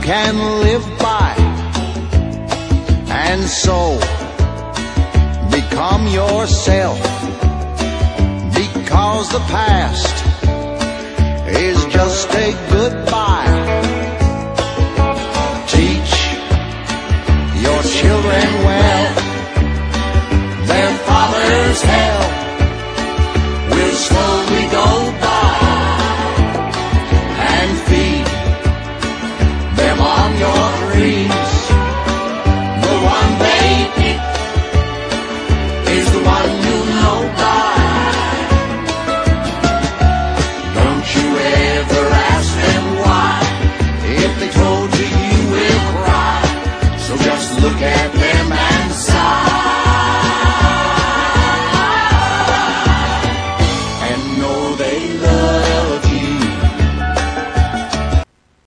can live by, and so become yourself, because the past is just a goodbye. Teach your children well, their father's hell will slowly go by, and feed them on your dreams. The one they pick is the